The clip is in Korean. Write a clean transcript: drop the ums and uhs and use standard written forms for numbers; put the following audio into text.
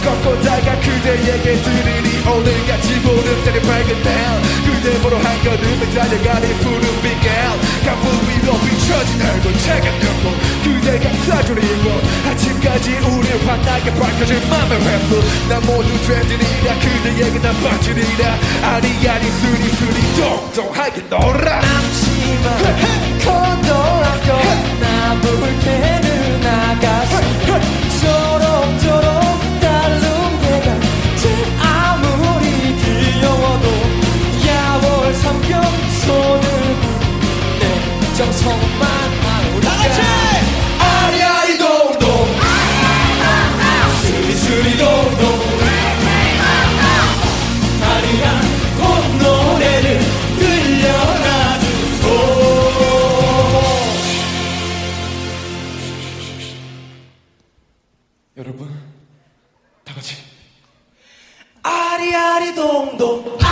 꺾고다가 그대에게 들으니 오늘같이 보름달이 밝은 날 그대 보러 한 걸음을 달려가는 푸른 빛깔 강물 위로 비춰진 얼굴 작은 눈물 그대가 사주리고 아침까지 우릴 환하게 밝혀진 맘의 횃불 난 모두 되드리라 그대에게 난 빠지리라 아리아리 수리수리 동동하게 놀아 남지마 고도학교 나볼 때는 아가씨 초록초록 달른 개가 아무리 귀여워도 야월 삼겹 손을 내 정성만 아우리가 아리아리 동동 수리수리 동동 아리랑 꽃노래를 들려라 주소 여러분 다 같이 아리아리 동동